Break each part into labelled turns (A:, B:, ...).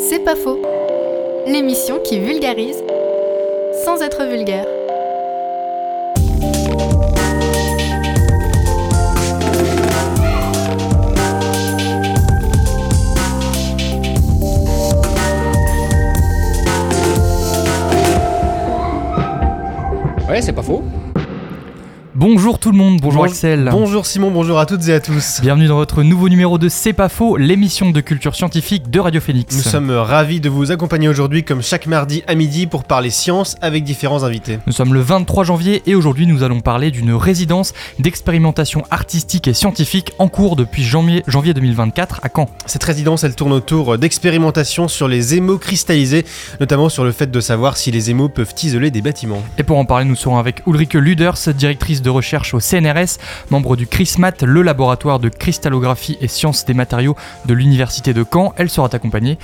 A: C'est pas faux. L'émission qui vulgarise sans être vulgaire.
B: Ouais, c'est pas faux.
C: Bonjour tout le monde, bonjour Axel.
D: Bonjour Simon, bonjour à toutes et à tous.
C: Bienvenue dans votre nouveau numéro de C'est pas faux, l'émission de culture scientifique de Radio Phoenix.
D: Nous sommes ravis de vous accompagner aujourd'hui comme chaque mardi à midi pour parler science avec différents invités.
C: Nous sommes le 23 janvier et aujourd'hui nous allons parler d'une résidence d'expérimentation artistique et scientifique en cours depuis janvier 2024 à Caen.
D: Cette résidence, elle tourne autour d'expérimentations sur les émaux cristallisés, notamment sur le fait de savoir si les émaux peuvent isoler des bâtiments.
C: Et pour en parler, nous serons avec Ulrike Luders, directrice de recherche au CNRS, membre du CRISMAT, le laboratoire de cristallographie et sciences des matériaux de l'université de Caen. Elle sera accompagnée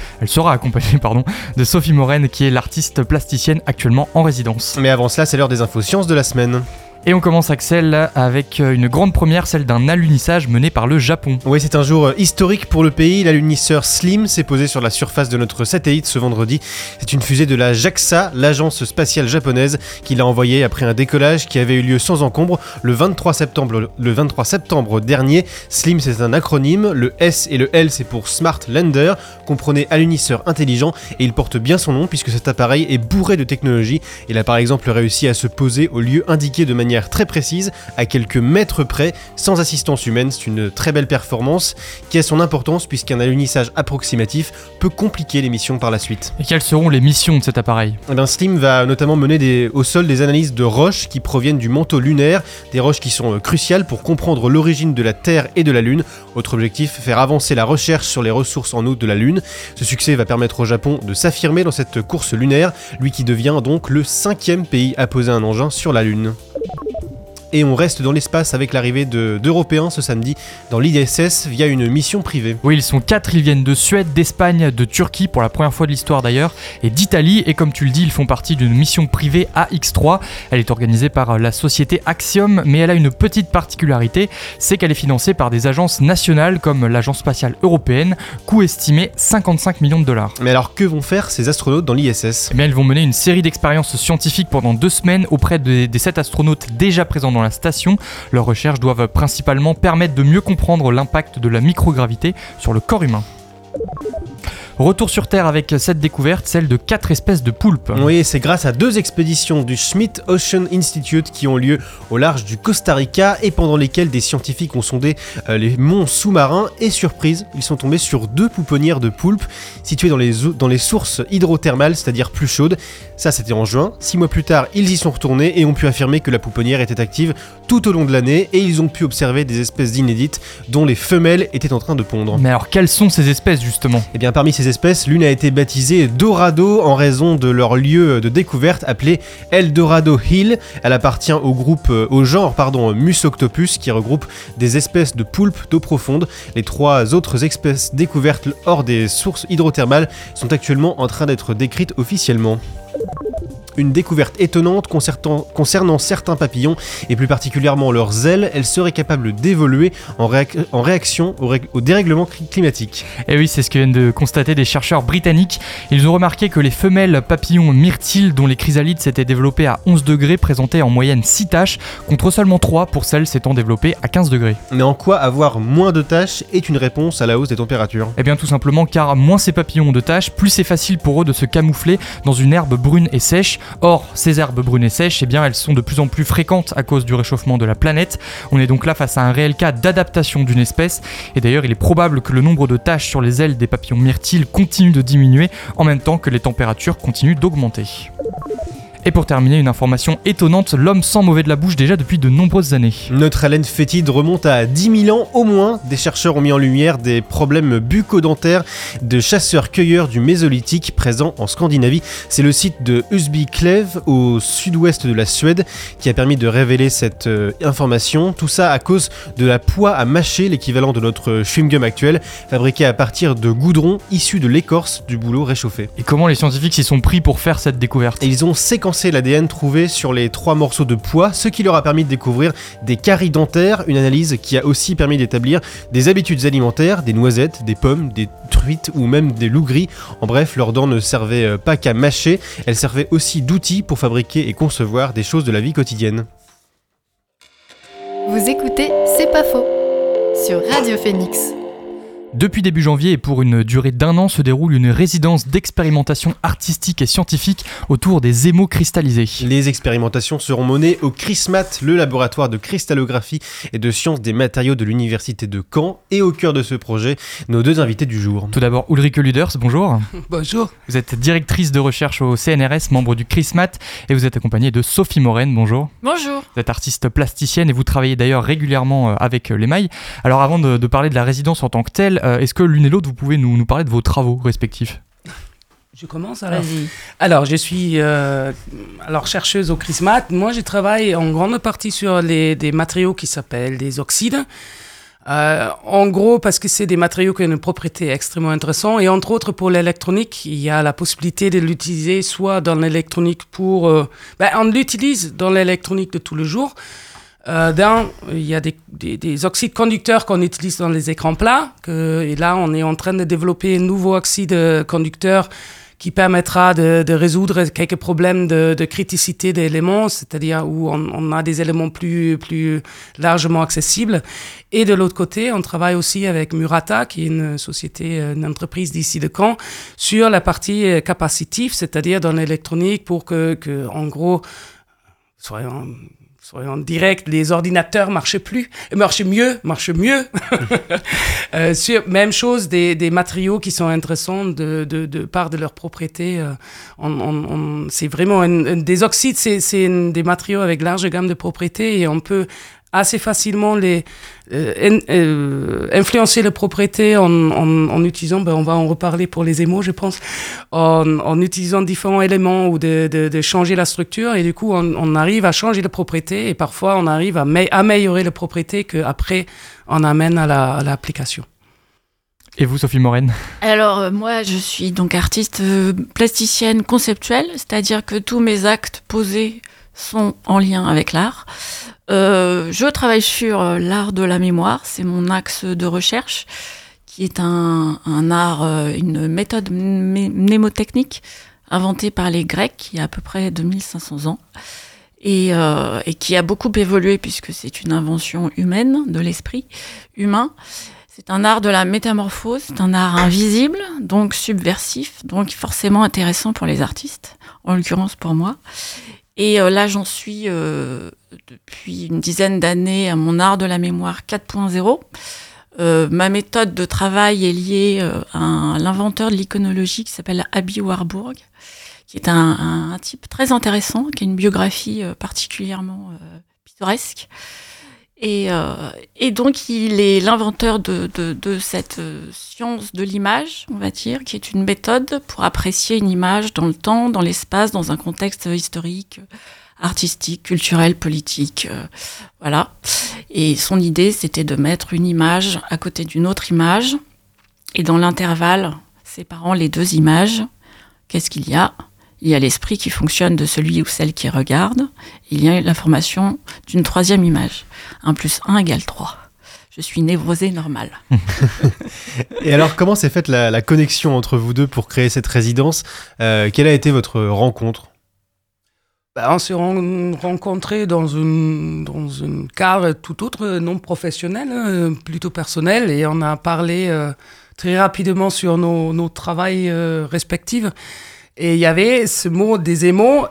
C: de Sophie Moren, qui est l'artiste plasticienne actuellement en résidence.
D: Mais avant cela, c'est l'heure des infos sciences de la semaine.
C: Et on commence, Axel, avec une grande première, celle d'un alunissage mené par le Japon.
D: Oui, c'est un jour historique pour le pays. L'alunisseur Slim s'est posé sur la surface de notre satellite ce vendredi. C'est une fusée de la JAXA, l'agence spatiale japonaise, qui l'a envoyée après un décollage qui avait eu lieu sans encombre le 23 septembre dernier. Slim, c'est un acronyme. Le S et le L, c'est pour Smart Lander. Comprenez alunisseur intelligent, et il porte bien son nom puisque cet appareil est bourré de technologie. Il a par exemple réussi à se poser au lieu indiqué de manière très précise, à quelques mètres près, sans assistance humaine. C'est une très belle performance qui a son importance puisqu'un alunissage approximatif peut compliquer les missions par la suite.
C: Et quelles seront les missions de cet appareil ?
D: Slim va notamment mener au sol des analyses de roches qui proviennent du manteau lunaire, des roches qui sont cruciales pour comprendre l'origine de la Terre et de la Lune. Autre objectif, faire avancer la recherche sur les ressources en eau de la Lune. Ce succès va permettre au Japon de s'affirmer dans cette course lunaire, lui qui devient donc le 5e pays à poser un engin sur la Lune. Et on reste dans l'espace avec l'arrivée d'Européens ce samedi dans l'ISS via une mission privée.
C: Oui, ils sont 4, ils viennent de Suède, d'Espagne, de Turquie pour la première fois de l'histoire d'ailleurs, et d'Italie, et comme tu le dis, ils font partie d'une mission privée AX3. Elle est organisée par la société Axiom, mais elle a une petite particularité, c'est qu'elle est financée par des agences nationales comme l'Agence spatiale européenne, coût estimé 55 millions de dollars.
D: Mais alors que vont faire ces astronautes dans l'ISS ?
C: Eh bien, ils vont mener une série d'expériences scientifiques pendant 2 semaines auprès des 7 astronautes déjà présents dans la station. Leurs recherches doivent principalement permettre de mieux comprendre l'impact de la microgravité sur le corps humain. Retour sur Terre avec cette découverte, celle de 4 espèces de poulpes.
D: Oui, c'est grâce à 2 expéditions du Schmidt Ocean Institute qui ont lieu au large du Costa Rica et pendant lesquelles des scientifiques ont sondé les monts sous-marins et surprise, ils sont tombés sur 2 pouponnières de poulpes situées dans les sources hydrothermales, c'est-à-dire plus chaudes. Ça, c'était en juin. 6 mois plus tard, ils y sont retournés et ont pu affirmer que la pouponnière était active tout au long de l'année et ils ont pu observer des espèces inédites dont les femelles étaient en train de pondre.
C: Mais alors, quelles sont ces espèces justement ?
D: Eh bien, parmi ces espèces, l'une a été baptisée Dorado en raison de leur lieu de découverte appelé El Dorado Hill. Elle appartient au genre Musoctopus qui regroupe des espèces de poulpes d'eau profonde. Les 3 autres espèces découvertes hors des sources hydrothermales sont actuellement en train d'être décrites officiellement. Une découverte étonnante concernant certains papillons et plus particulièrement leurs ailes, elles seraient capables d'évoluer en réaction au dérèglement climatique.
C: Et oui, c'est ce que viennent de constater des chercheurs britanniques. Ils ont remarqué que les femelles papillons myrtilles dont les chrysalides s'étaient développées à 11 degrés présentaient en moyenne 6 taches contre seulement 3 pour celles s'étant développées à 15 degrés.
D: Mais en quoi avoir moins de taches est une réponse à la hausse des températures ?
C: Eh bien tout simplement car moins ces papillons ont de taches, plus c'est facile pour eux de se camoufler dans une herbe brune et sèche. Or, ces herbes brunes et sèches, eh bien, elles sont de plus en plus fréquentes à cause du réchauffement de la planète. On est donc là face à un réel cas d'adaptation d'une espèce. Et d'ailleurs, il est probable que le nombre de taches sur les ailes des papillons myrtilles continue de diminuer en même temps que les températures continuent d'augmenter. Et pour terminer, une information étonnante, l'homme sent mauvais de la bouche déjà depuis de nombreuses années.
D: Notre haleine fétide remonte à 10 000 ans au moins. Des chercheurs ont mis en lumière des problèmes bucco-dentaires de chasseurs-cueilleurs du Mésolithique présents en Scandinavie. C'est le site de Husbyklev au sud-ouest de la Suède qui a permis de révéler cette information. Tout ça à cause de la poix à mâcher, l'équivalent de notre chewing-gum actuel, fabriqué à partir de goudron issu de l'écorce du bouleau réchauffé.
C: Et comment les scientifiques s'y sont pris pour faire cette découverte ?
D: Et ils ont séquencé séquencé l'ADN trouvé sur les 3 morceaux de pois, ce qui leur a permis de découvrir des caries dentaires, une analyse qui a aussi permis d'établir des habitudes alimentaires, des noisettes, des pommes, des truites ou même des loups gris. En bref, leurs dents ne servaient pas qu'à mâcher, elles servaient aussi d'outils pour fabriquer et concevoir des choses de la vie quotidienne.
A: Vous écoutez C'est pas faux sur Radio Phoenix.
C: Depuis début janvier et pour une durée d'1 an se déroule une résidence d'expérimentation artistique et scientifique autour des émaux cristallisés.
D: Les expérimentations seront menées au CRISMAT, le laboratoire de cristallographie et de sciences des matériaux de l'université de Caen. Et au cœur de ce projet, nos 2 invités du jour.
C: Tout d'abord Ulrike Luders, bonjour.
E: Bonjour.
C: Vous êtes directrice de recherche au CNRS, membre du CRISMAT, et vous êtes accompagnée de Sophie Morène, bonjour.
A: Bonjour.
C: Vous êtes artiste plasticienne et vous travaillez d'ailleurs régulièrement avec l'émail. Alors avant de parler de la résidence en tant que telle, est-ce que l'une et l'autre, vous pouvez nous parler de vos travaux respectifs ?
E: Je commence alors.
A: Vas-y.
E: Alors, je suis chercheuse au CRISMAT. Moi, je travaille en grande partie sur des matériaux qui s'appellent des oxydes. En gros, parce que c'est des matériaux qui ont une propriété extrêmement intéressante. Et entre autres, pour l'électronique, il y a la possibilité de l'utiliser soit dans l'électronique on l'utilise dans l'électronique de tous les jours. Il y a des oxydes conducteurs qu'on utilise dans les écrans plats. Et là, on est en train de développer un nouveau oxyde conducteur qui permettra de résoudre quelques problèmes de criticité d'éléments, c'est-à-dire où on a des éléments plus largement accessibles. Et de l'autre côté, on travaille aussi avec Murata, qui est une entreprise d'ici de Caen, sur la partie capacitive, c'est-à-dire dans l'électronique, pour que en gros, soyons directs, les ordinateurs marchent mieux. Même chose, des matériaux qui sont intéressants de part de leurs propriétés. C'est vraiment des oxydes, c'est des matériaux avec large gamme de propriétés et on peut assez facilement influencer les propriétés en utilisant, on va en reparler pour les émaux, je pense, en utilisant différents éléments ou de changer la structure et du coup on arrive à changer les propriétés et parfois on arrive à améliorer les propriétés qu'après on amène à l'application.
C: Et vous, Sophie Morène ?
F: Alors, moi, je suis donc artiste plasticienne conceptuelle, c'est-à-dire que tous mes actes posés sont en lien avec l'art. Je travaille sur l'art de la mémoire, c'est mon axe de recherche, qui est un art, une méthode mnémotechnique inventée par les Grecs il y a à peu près 2500 ans et qui a beaucoup évolué puisque c'est une invention humaine, de l'esprit humain. C'est un art de la métamorphose, c'est un art invisible, donc subversif, donc forcément intéressant pour les artistes, en l'occurrence pour moi. Et là, j'en suis depuis une dizaine d'années à mon art de la mémoire 4.0. Ma méthode de travail est liée à l'inventeur de l'iconologie qui s'appelle Aby Warburg, qui est un type très intéressant, qui a une biographie particulièrement pittoresque. Et donc, il est l'inventeur de cette science de l'image, on va dire, qui est une méthode pour apprécier une image dans le temps, dans l'espace, dans un contexte historique, artistique, culturel, politique. Voilà. Et son idée, c'était de mettre une image à côté d'une autre image. Et dans l'intervalle séparant les 2 images, qu'est-ce qu'il y a ? Il y a l'esprit qui fonctionne de celui ou celle qui regarde. Il y a l'information d'une 3e image. 1 + 1 = 3. Je suis névrosée normale.
D: Et alors, comment s'est faite la connexion entre vous deux pour créer cette résidence ? Quelle a été votre rencontre ?
E: On s'est rencontrés dans un cadre tout autre, non professionnel, plutôt personnel. Et on a parlé très rapidement sur nos travails respectifs. Et il y avait ce mot des émaux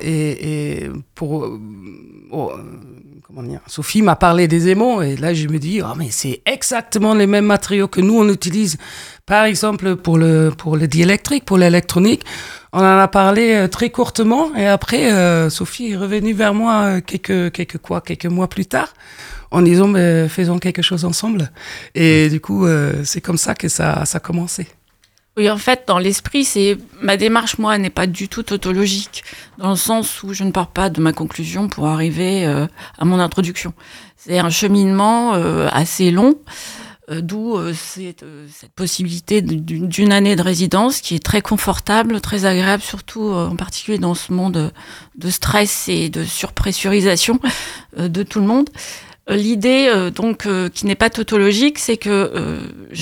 E: Sophie m'a parlé des émaux et là je me dis mais c'est exactement les mêmes matériaux que nous on utilise par exemple pour le diélectrique, pour l'électronique. On en a parlé très courtement et après Sophie est revenue vers moi quelques mois plus tard en disant faisons quelque chose ensemble et du coup c'est comme ça que ça a commencé.
F: Oui, en fait, dans l'esprit, ma démarche, moi, n'est pas du tout tautologique, dans le sens où je ne pars pas de ma conclusion pour arriver à mon introduction. C'est un cheminement assez long d'où cette possibilité d'une année de résidence qui est très confortable, très agréable, surtout en particulier dans ce monde de stress et de surpressurisation de tout le monde. L'idée, qui n'est pas tautologique, c'est que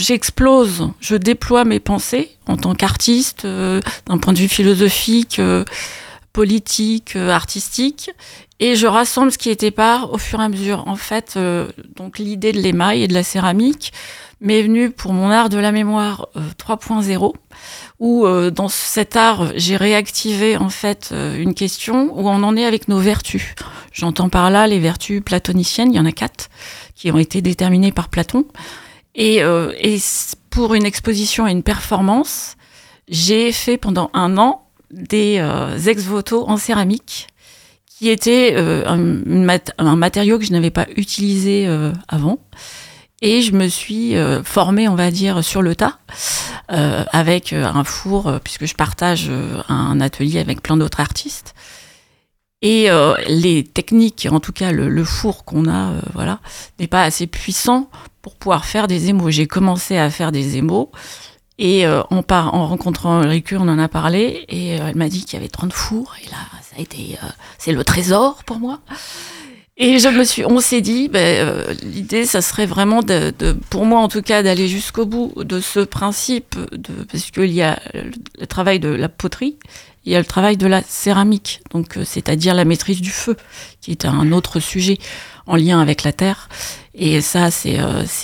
F: je déploie mes pensées en tant qu'artiste, d'un point de vue philosophique, politique, artistique, et je rassemble ce qui est épars au fur et à mesure. En fait, donc l'idée de l'émail et de la céramique m'est venue pour mon art de la mémoire 3.0, où dans cet art, j'ai réactivé en fait une question où on en est avec nos vertus. J'entends par là les vertus platoniciennes, il y en a 4 qui ont été déterminées par Platon. Et pour une exposition et une performance, j'ai fait pendant 1 an des ex-voto en céramique, qui était un matériau que je n'avais pas utilisé avant. Et je me suis formée, on va dire, sur le tas, avec un four, puisque je partage un atelier avec plein d'autres artistes. Et les techniques, en tout cas le four qu'on a, n'est pas assez puissant pour pouvoir faire des émaux. J'ai commencé à faire des émaux. Et en rencontrant Riku, on en a parlé, et elle m'a dit qu'il y avait 30 fours, et là, ça a été, c'est le trésor pour moi. Et on s'est dit, l'idée, ça serait vraiment pour moi en tout cas, d'aller jusqu'au bout de ce principe, parce qu'il y a le travail de la poterie, il y a le travail de la céramique, donc c'est-à-dire la maîtrise du feu, qui est un autre sujet en lien avec la terre. Et ça, c'est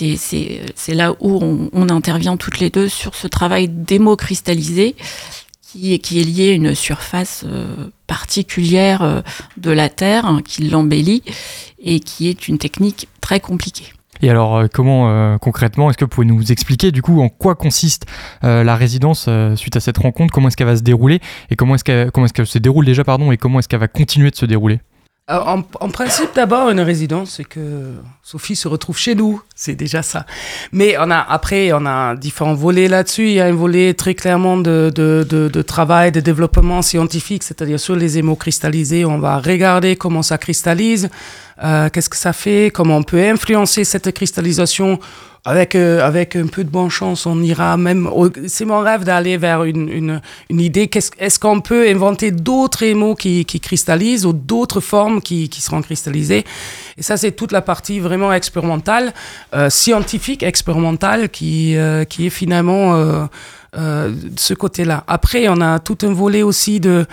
F: là où on intervient toutes les deux sur ce travail d'émo-cristallisé qui est lié à une surface particulière de la terre qui l'embellit et qui est une technique très compliquée.
C: Et alors, comment concrètement, est-ce que vous pouvez nous expliquer du coup en quoi consiste la résidence suite à cette rencontre, comment est-ce qu'elle va se dérouler et comment est-ce qu'elle se déroule déjà, et comment est-ce qu'elle va continuer de se dérouler?
E: En principe, d'abord, une résidence, c'est que Sophie se retrouve chez nous. C'est déjà ça. Mais on a différents volets là-dessus. Il y a un volet très clairement de travail, de développement scientifique, c'est-à-dire sur les émaux cristallisés. On va regarder comment ça cristallise, qu'est-ce que ça fait, comment on peut influencer cette cristallisation. Avec un peu de bonne chance, on ira même... C'est mon rêve d'aller vers une idée. Est-ce qu'on peut inventer d'autres émaux qui cristallisent ou d'autres formes qui seront cristallisées? Et ça, c'est toute la partie vraiment expérimentale, scientifique, expérimentale, qui est finalement ce côté-là. Après, on a tout un volet aussi de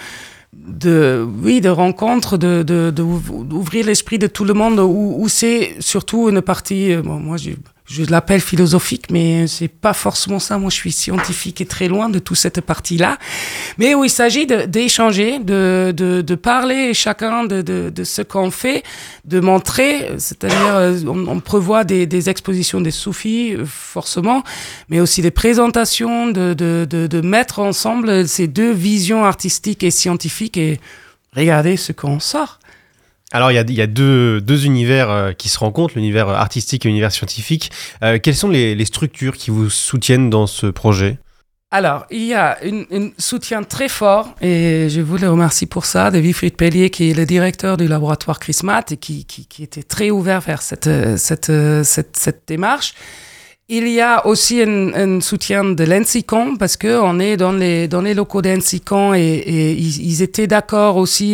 E: rencontres, d'ouvrir l'esprit de tout le monde, où c'est surtout une partie... moi, je l'appelle philosophique, mais c'est pas forcément ça. Moi, je suis scientifique et très loin de toute cette partie-là. Mais où il s'agit d'échanger, de parler chacun de ce qu'on fait, de montrer, c'est-à-dire, on prévoit des expositions des soufis, forcément, mais aussi des présentations, de mettre ensemble ces deux visions artistiques et scientifiques et regarder ce qu'on sort.
D: Alors, il y a deux univers qui se rencontrent, l'univers artistique et l'univers scientifique. Quelles sont les structures qui vous soutiennent dans ce projet ?
E: Alors, il y a un soutien très fort, et je vous le remercie pour ça, de Wilfried Pellier, qui est le directeur du laboratoire Chrismat, et qui était très ouvert vers cette démarche. Il y a aussi un soutien de l'ENSICOM, parce qu'on est dans les locaux d'ENSICOM, et ils étaient d'accord aussi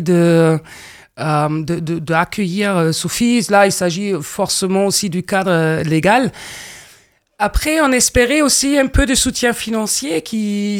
E: d'accueillir Sophie. Là, il s'agit forcément aussi du cadre légal. Après, on espérait aussi un peu de soutien financier qui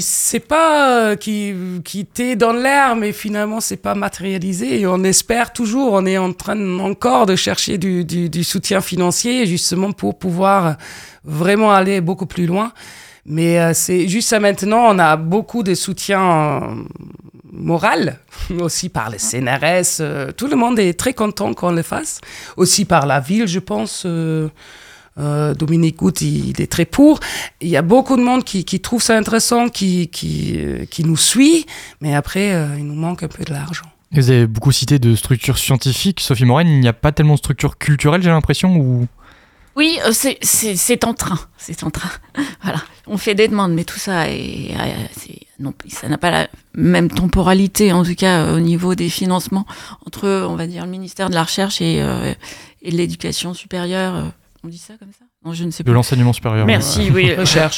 E: était dans l'air, mais finalement, c'est pas matérialisé. Et on espère toujours, on est en train encore de chercher du soutien financier, justement pour pouvoir vraiment aller beaucoup plus loin. Mais c'est juste ça maintenant, on a beaucoup de soutien moral, aussi par les CNRS. Tout le monde est très content qu'on le fasse. Aussi par la ville, je pense. Dominique Goutte, il est très pour. Il y a beaucoup de monde qui trouve ça intéressant, qui nous suit. Mais après, il nous manque un peu de l'argent.
C: Vous avez beaucoup cité de structures scientifiques. Sophie Moren, il n'y a pas tellement de structures culturelles, j'ai l'impression, ou...
F: Oui, c'est en train. Voilà. On fait des demandes, mais tout ça, ça n'a pas la même temporalité, en tout cas au niveau des financements, entre, on va dire, le ministère de la Recherche et de l'Éducation supérieure. On dit ça comme ça ? Non, je ne sais
C: De
F: plus.
C: l'enseignement supérieur.
F: Merci, oui.
E: Recherche.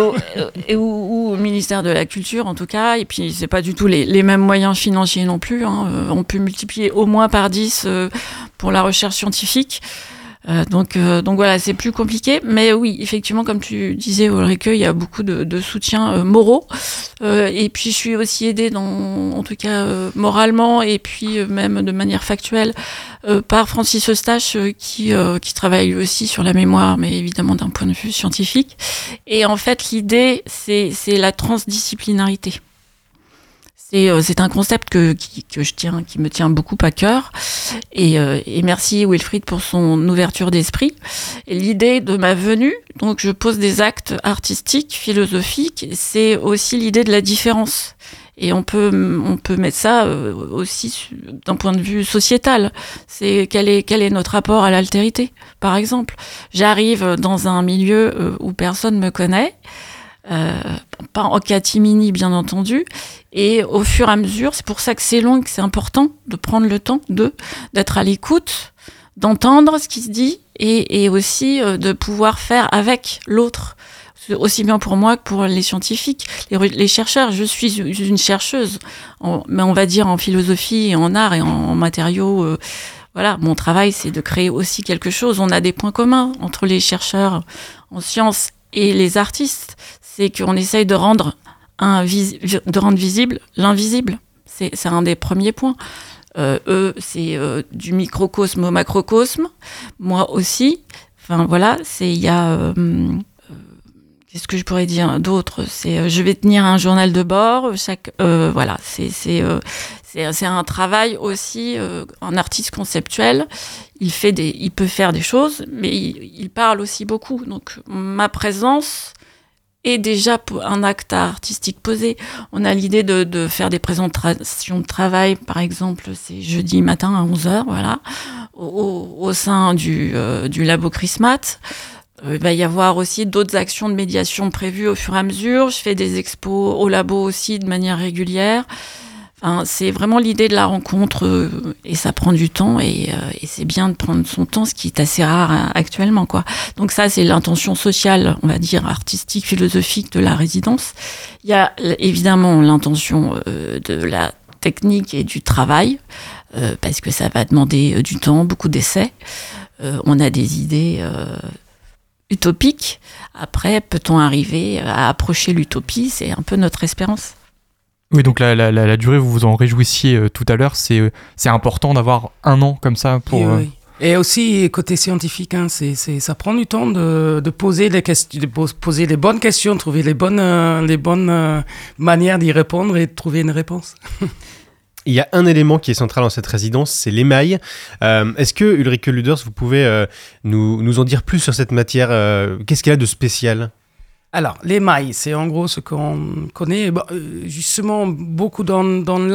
F: ou au ministère de la Culture, en tout cas. Et puis, c'est pas du tout les mêmes moyens financiers non plus. On peut multiplier au moins par 10 pour la recherche scientifique. Donc voilà, c'est plus compliqué. Mais oui, effectivement, comme tu disais, Ulrike, il y a beaucoup de soutiens moraux. Et puis, je suis aussi aidée, en tout cas moralement, et puis même de manière factuelle, par Francis Eustache, qui travaille lui aussi sur la mémoire, mais évidemment d'un point de vue scientifique. Et en fait, l'idée, c'est la transdisciplinarité. C'est un concept qui me tient beaucoup à cœur. Et merci Wilfried pour son ouverture d'esprit. Et l'idée de ma venue, donc je pose des actes artistiques, philosophiques, c'est aussi l'idée de la différence. Et on peut mettre ça aussi d'un point de vue sociétal. C'est quel est notre rapport à l'altérité, par exemple. J'arrive dans un milieu où personne me connaît, pas en catimini bien entendu, et au fur et à mesure, c'est pour ça que c'est long et que c'est important de prendre le temps d'être à l'écoute, d'entendre ce qui se dit et aussi de pouvoir faire avec l'autre, aussi bien pour moi que pour les scientifiques, les chercheurs. Je suis une chercheuse, mais on va dire en philosophie et en art et en matériaux. Voilà, mon travail, c'est de créer aussi quelque chose. On a des points communs entre les chercheurs en sciences et les artistes. C'est qu'on essaye de rendre visible l'invisible. C'est un des premiers points. Eux, c'est du microcosme au macrocosme. Moi aussi. Enfin, voilà, il y a... qu'est-ce que je pourrais dire d'autre ? Je vais tenir un journal de bord. Voilà, c'est un travail aussi, un artiste conceptuel. Il peut faire des choses, mais il parle aussi beaucoup. Donc, ma présence est déjà un acte artistique posé. On a l'idée de faire des présentations de travail, par exemple, c'est jeudi matin à 11h, voilà, au sein du labo Chrismat. Il va y avoir aussi d'autres actions de médiation prévues au fur et à mesure. Je fais des expos au labo aussi de manière régulière. Enfin, c'est vraiment l'idée de la rencontre et ça prend du temps et c'est bien de prendre son temps, ce qui est assez rare actuellement, quoi. Donc ça, c'est l'intention sociale, on va dire artistique, philosophique de la résidence. Il y a évidemment l'intention de la technique et du travail parce que ça va demander du temps, beaucoup d'essais. On a des idées utopiques. Après, peut-on arriver à approcher l'utopie ? C'est un peu notre espérance.
C: Oui, donc la durée, vous vous en réjouissiez tout à l'heure, c'est important d'avoir un an comme ça pour...
E: Oui. Et aussi, côté scientifique, ça prend du temps de poser les questions, de poser les bonnes questions, trouver les bonnes manières d'y répondre et de trouver une réponse.
D: Il y a un élément qui est central dans cette résidence, c'est l'émail. Est-ce que, Ulrike Luders, vous pouvez nous en dire plus sur cette matière ? Qu'est-ce qu'elle a de spécial ?
E: Alors, l'émail, c'est en gros ce qu'on connaît justement beaucoup dans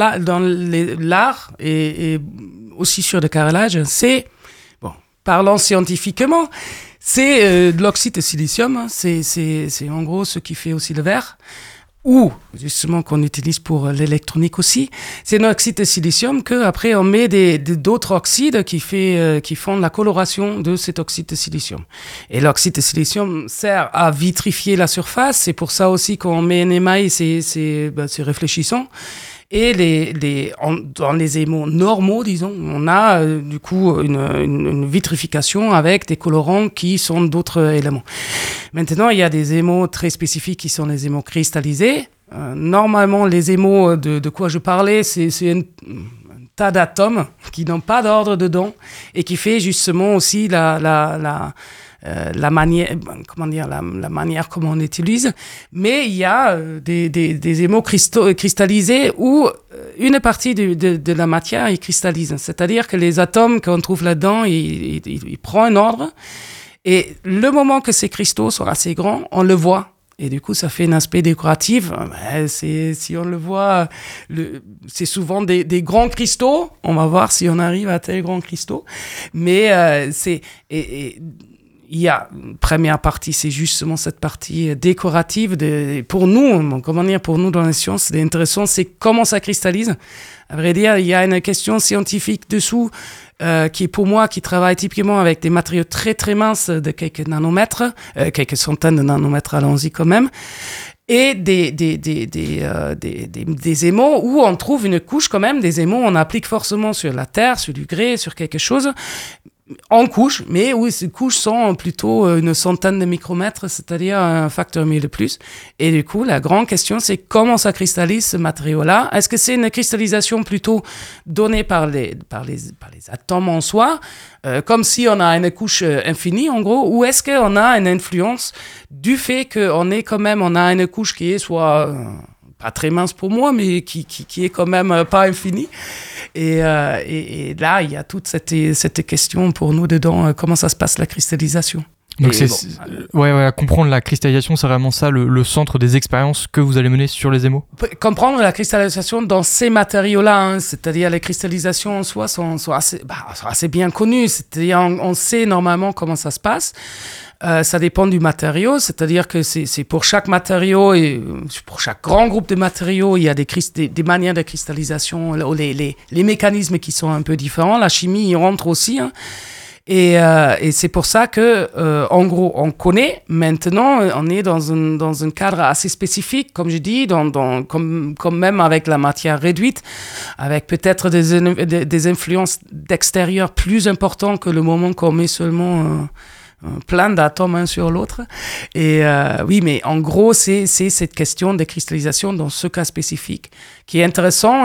E: l'art et aussi sur le carrelage. C'est, parlant scientifiquement, c'est de l'oxyde de silicium. C'est en gros ce qui fait aussi le verre. Ou justement qu'on utilise pour l'électronique aussi, c'est un oxyde de silicium qu'après on met d'autres oxydes qui font la coloration de cet oxyde de silicium. Et l'oxyde de silicium sert à vitrifier la surface, c'est pour ça aussi qu'on met un émail, c'est réfléchissant. Et dans les émaux normaux, disons, on a du coup une vitrification avec des colorants qui sont d'autres éléments. Maintenant, il y a des émaux très spécifiques qui sont les émaux cristallisés. Normalement, les émaux de quoi je parlais, c'est un tas d'atomes qui n'ont pas d'ordre dedans et qui fait justement aussi la manière, la manière comment on utilise. Mais il y a des émaux cristallisés où une partie de la matière est cristallise. C'est-à-dire que les atomes qu'on trouve là-dedans, ils prennent un ordre. Et le moment que ces cristaux sont assez grands, on le voit. Et du coup, ça fait un aspect décoratif. Si on le voit, c'est souvent des grands cristaux. On va voir si on arrive à tel grand cristaux. Mais il y a une première partie, c'est justement cette partie décorative. Pour nous dans les sciences, c'est intéressant, c'est comment ça cristallise. À vrai dire, il y a une question scientifique dessous qui est pour moi, qui travaille typiquement avec des matériaux très très minces de quelques nanomètres, quelques centaines de nanomètres, allons-y quand même, et des émaux où on trouve une couche quand même, des émaux on applique forcément sur la terre, sur du grès, sur quelque chose, en couche, mais où ces couches sont plutôt une centaine de micromètres, c'est-à-dire un facteur 1000 de plus. Et du coup, la grande question, c'est comment ça cristallise ce matériau-là. Est-ce que c'est une cristallisation plutôt donnée par les atomes en soi, comme si on a une couche infinie, en gros, ou est-ce qu'on a une influence du fait qu'on a une couche qui est soit pas très mince pour moi, mais qui est quand même pas infinie. Et là, il y a toute cette question pour nous dedans, comment ça se passe la cristallisation.
C: Donc comprendre la cristallisation, c'est vraiment ça le centre des expériences que vous allez mener sur les émaux.
E: Comprendre la cristallisation dans ces matériaux-là, c'est-à-dire les cristallisations en soi sont assez bien connues, c'est-à-dire on sait normalement comment ça se passe. Ça dépend du matériau, c'est-à-dire que c'est pour chaque matériau et pour chaque grand groupe de matériaux, il y a des manières de cristallisation, les mécanismes qui sont un peu différents. La chimie y rentre aussi, hein. Et c'est pour ça que, en gros, on connaît maintenant, on est dans un cadre assez spécifique, comme je dis, comme même avec la matière réduite, avec peut-être des influences d'extérieur plus importantes que le moment qu'on met seulement plein d'atomes un sur l'autre. Et oui, mais en gros, c'est cette question de cristallisation dans ce cas spécifique qui est intéressant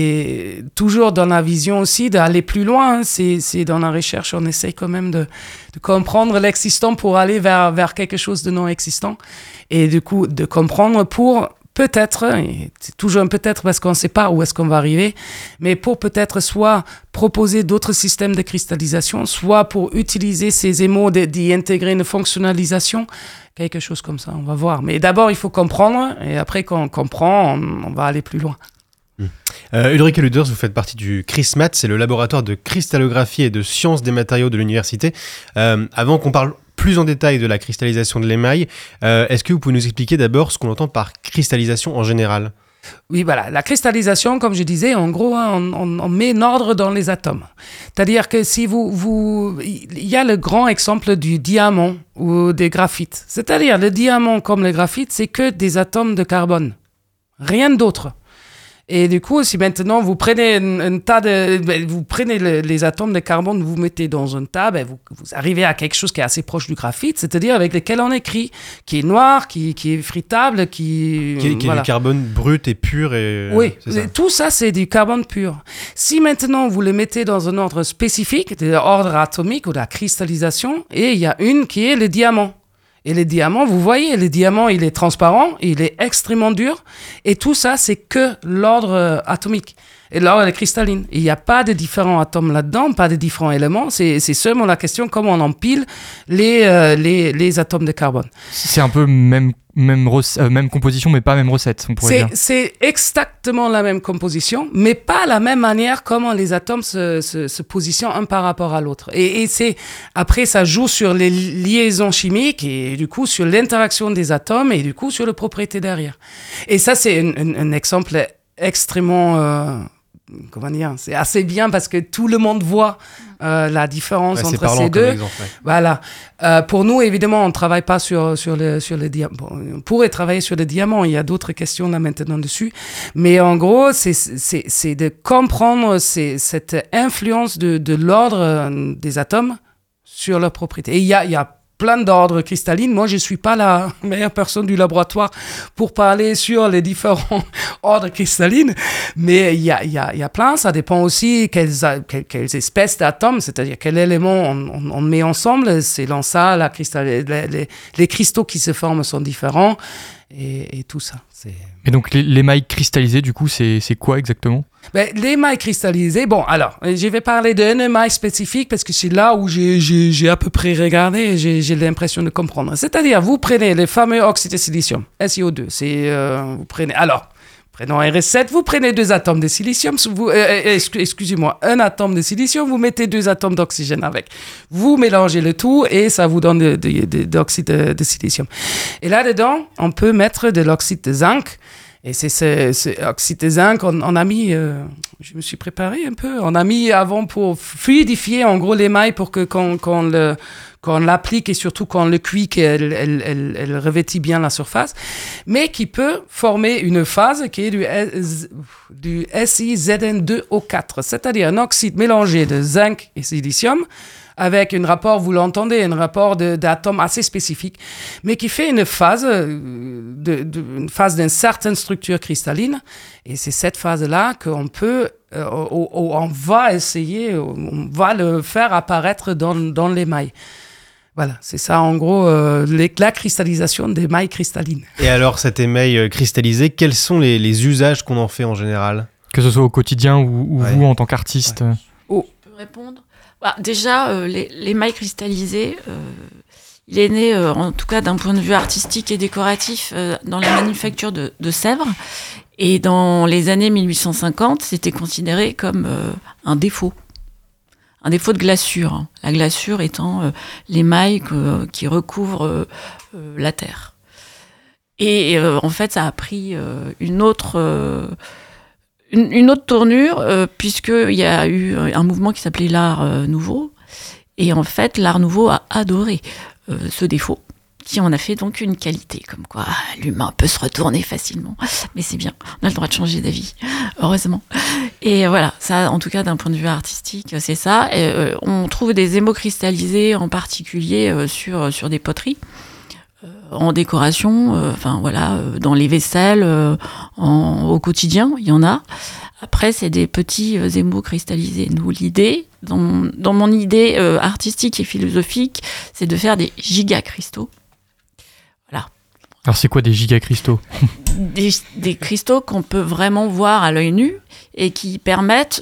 E: et toujours dans la vision aussi d'aller plus loin. C'est dans la recherche, on essaie quand même de comprendre l'existant pour aller vers quelque chose de non existant et du coup de comprendre pour peut-être, et c'est toujours un peut-être parce qu'on ne sait pas où est-ce qu'on va arriver, mais pour peut-être soit proposer d'autres systèmes de cristallisation, soit pour utiliser ces émaux, d'y intégrer une fonctionnalisation, quelque chose comme ça, on va voir. Mais d'abord, il faut comprendre, et après qu'on comprend, on va aller plus loin.
D: Ulrike Luders, vous faites partie du CRISMAT, c'est le laboratoire de cristallographie et de sciences des matériaux de l'université. Avant qu'on parle plus en détail de la cristallisation de l'émail, est-ce que vous pouvez nous expliquer d'abord ce qu'on entend par cristallisation en général ?
E: Oui, voilà. La cristallisation, comme je disais, en gros, on met un ordre dans les atomes. C'est-à-dire que si il y a le grand exemple du diamant ou des graphites. C'est-à-dire, le diamant comme le graphite, c'est que des atomes de carbone. Rien d'autre. Et du coup, si maintenant vous prenez vous prenez les atomes de carbone, vous mettez dans un tas, vous arrivez à quelque chose qui est assez proche du graphite, c'est-à-dire avec lequel on écrit, qui est noir, qui est fritable, qui
D: est du carbone brut et pur.
E: Oui, tout ça, c'est du carbone pur. Si maintenant vous le mettez dans un ordre spécifique, de l'ordre atomique ou de la cristallisation, et il y a une qui est le diamant. Et le diamant, vous voyez, le diamant, il est transparent, il est extrêmement dur. Et tout ça, c'est que l'ordre atomique. Et l'ordre cristalline. Il n'y a pas de différents atomes là-dedans, pas de différents éléments. C'est seulement la question comment on empile les atomes de carbone.
C: C'est un peu même composition, mais pas même recette, on pourrait dire.
E: C'est exactement la même composition, mais pas la même manière comment les atomes se positionnent un par rapport à l'autre. Et après, ça joue sur les liaisons chimiques et du coup sur l'interaction des atomes et du coup sur les propriétés derrière. Et ça, c'est un exemple extrêmement... comment dire, c'est assez bien parce que tout le monde voit la différence entre ces deux. Exemple, ouais. Voilà. Pour nous, évidemment, on ne travaille pas sur le diamant. Bon, on pourrait travailler sur le diamant. Il y a d'autres questions là maintenant dessus. Mais en gros, c'est de comprendre cette influence de l'ordre des atomes sur leurs propriétés. Et il y a plein d'ordres cristallines. Moi, je ne suis pas la meilleure personne du laboratoire pour parler sur les différents ordres cristallines, mais il y a plein. Ça dépend aussi quelles espèces d'atomes, c'est-à-dire quel élément on met ensemble. C'est dans ça, les cristaux qui se forment sont différents et tout ça.
C: Et donc, l'émail cristallisé, du coup, c'est quoi exactement ?
E: L'émail cristallisé, bon, alors, je vais parler d'un émail spécifique parce que c'est là où j'ai à peu près regardé et j'ai l'impression de comprendre. C'est-à-dire, vous prenez les fameux oxydes de silicium, SiO2, Prenons un recette, vous prenez 2 atomes de silicium, excusez-moi, un atome de silicium, vous mettez 2 atomes d'oxygène avec. Vous mélangez le tout et ça vous donne de l'oxyde de silicium. Et là-dedans, on peut mettre de l'oxyde de zinc. Et c'est ce oxyde de zinc, on a mis, je me suis préparé un peu, on a mis avant pour fluidifier en gros l'émail pour que quand on l'applique et surtout quand on le cuit, qu'elle revêtit bien la surface, mais qui peut former une phase qui est du SiZn2O4, c'est-à-dire un oxyde mélangé de zinc et silicium, avec un rapport, vous l'entendez, un rapport d'atomes assez spécifique, mais qui fait une phase, une phase d'une certaine structure cristalline. Et c'est cette phase-là qu'on peut, on va essayer, on va le faire apparaître dans l'émail. Voilà, c'est ça en gros la cristallisation d'émail cristalline.
D: Et alors cet émail cristallisé, quels sont les usages qu'on en fait en général ?
C: Que ce soit au quotidien ou vous en tant qu'artiste.
F: Je peux répondre ? Déjà, l'émail cristallisé, il est né, en tout cas d'un point de vue artistique et décoratif, dans la manufacture de Sèvres. Et dans les années 1850, c'était considéré comme un défaut de glaçure. La glaçure étant l'émail qui recouvre la terre. Et en fait, ça a pris une autre tournure, puisqu'il y a eu un mouvement qui s'appelait l'art nouveau. Et en fait, l'art nouveau a adoré ce défaut, qui en a fait donc une qualité, comme quoi l'humain peut se retourner facilement. Mais c'est bien, on a le droit de changer d'avis, heureusement. Et voilà, ça, en tout cas, d'un point de vue artistique, c'est ça. Et, on trouve des émaux cristallisés, en particulier sur des poteries. En décoration, dans les vaisselles, au quotidien, il y en a. Après, c'est des petits émaux cristallisés. Nous, l'idée, dans mon idée artistique et philosophique, c'est de faire des gigacristaux. Voilà.
C: Alors, c'est quoi des gigacristaux ?
F: Des cristaux qu'on peut vraiment voir à l'œil nu et qui permettent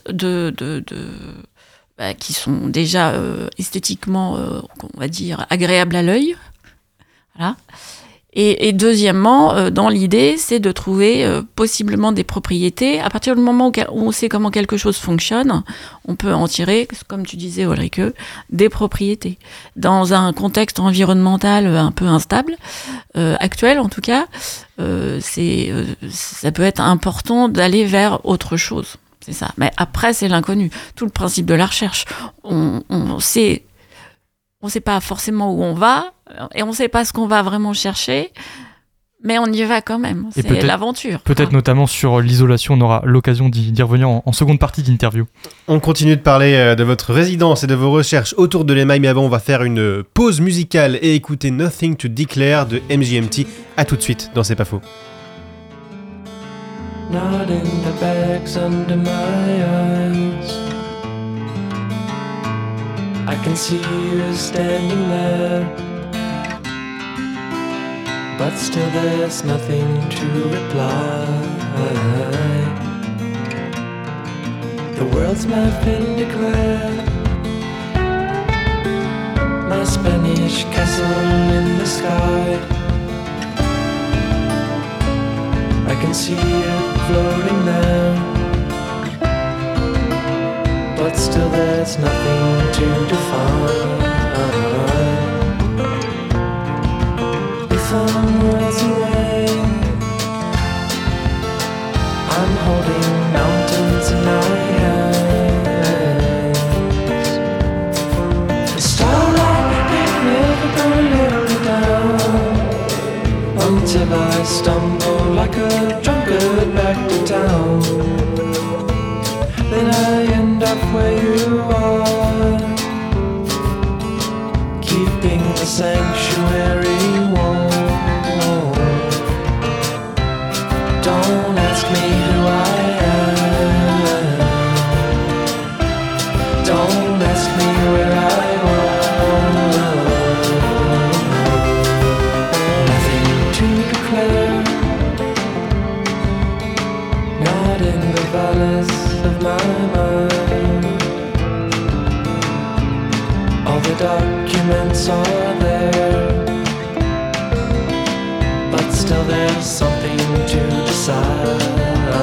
F: qui sont déjà esthétiquement, on va dire, agréables à l'œil. Voilà. Et deuxièmement, dans l'idée, c'est de trouver possiblement des propriétés. À partir du moment où on sait comment quelque chose fonctionne, on peut en tirer, comme tu disais, Ulrike, des propriétés. Dans un contexte environnemental un peu instable, actuel en tout cas, ça peut être important d'aller vers autre chose. C'est ça. Mais après, c'est l'inconnu. Tout le principe de la recherche. On sait pas forcément où on va, et on ne sait pas ce qu'on va vraiment chercher, mais on y va quand même.
C: Et
F: c'est l'aventure.
C: Peut-être notamment sur l'isolation, on aura l'occasion d'y revenir en seconde partie d'interview.
D: On continue de parler de votre résidence et de vos recherches autour de l'émail, mais avant on va faire une pause musicale et écouter Nothing to Declare de MGMT. A tout de suite dans C'est pas faux.
G: Not in the bags under my eyes, I can see you standing there, but still there's nothing to reply. The world's map been declared, my Spanish castle in the sky, I can see it floating there, but still there's nothing to define. If I'm worlds away, I'm holding mountains in my hands. The starlight ain't never gonna let me down, until I stumble like a drunkard back to town. Then I end up where you are, keeping the sanctuary warm. Don't ask me who I am, don't ask me where I was. Nothing to declare, not in the valleys of my mind. All the documents are there, but still there's something to decide.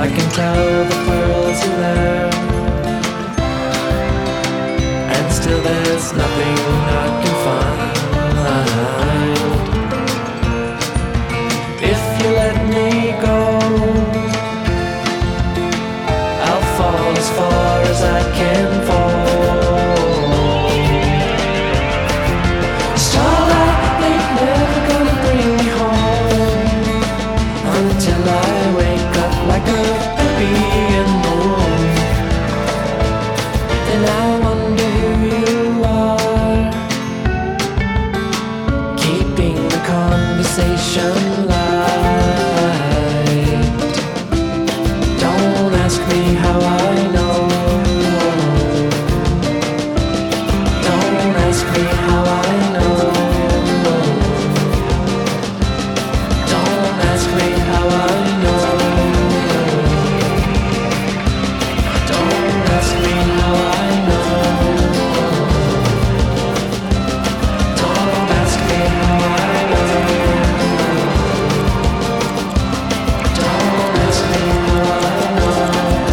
G: I can tell the pearls are there, and still there's nothing I can find. If you let me go, I'll fall as far as I can fall. Starlight ain't never gonna bring me home until I wake up like a baby in the womb. Then I wonder who you are, keeping the conversation light. Don't ask me how I know. Don't ask me how I know. Don't ask me how I know. Don't ask me how I know. Don't ask me how I know. Don't ask me how I know.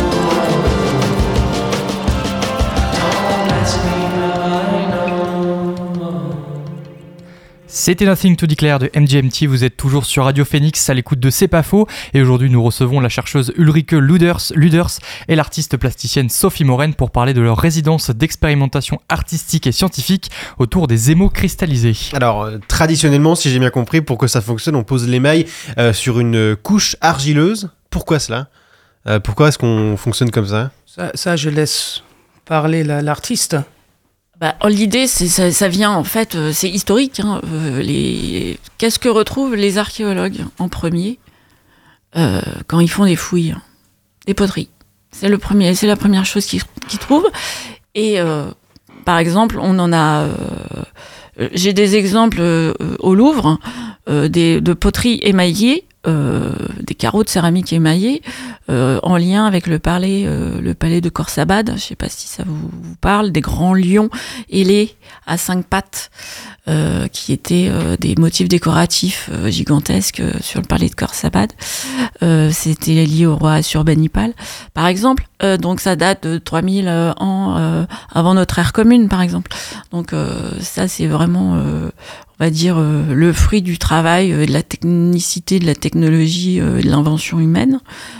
G: Don't ask me how I know.
C: C'était Nothing to Declare de MGMT, vous êtes toujours sur Radio Phoenix à l'écoute de C'est pas faux, et aujourd'hui nous recevons la chercheuse Ulrike Luders et l'artiste plasticienne Sophie Moren pour parler de leur résidence d'expérimentation artistique et scientifique autour des émaux cristallisés.
D: Alors, traditionnellement, si j'ai bien compris, pour que ça fonctionne, on pose l'émail sur une couche argileuse. Pourquoi cela ? Pourquoi est-ce qu'on fonctionne comme ça ?
E: Ça, je laisse parler l'artiste.
F: L'idée, ça vient en fait, c'est historique. Qu'est-ce que retrouvent les archéologues en premier quand ils font des fouilles ? Des poteries. C'est la première chose qu'ils trouvent. Et par exemple, on en a. J'ai des exemples au Louvre de poteries émaillées, des carreaux de céramique émaillés en lien avec le palais de Khorsabad. Je ne sais pas si ça vous parle, des grands lions ailés à 5 pattes qui étaient des motifs décoratifs gigantesques sur le palais de Khorsabad. C'était lié au roi Assurbanipal, par exemple. Donc ça date de 3000 ans avant notre ère commune, par exemple. Donc ça, c'est vraiment, on va dire, le fruit du travail, de la technicité, de la technologie, de l'invention humaine.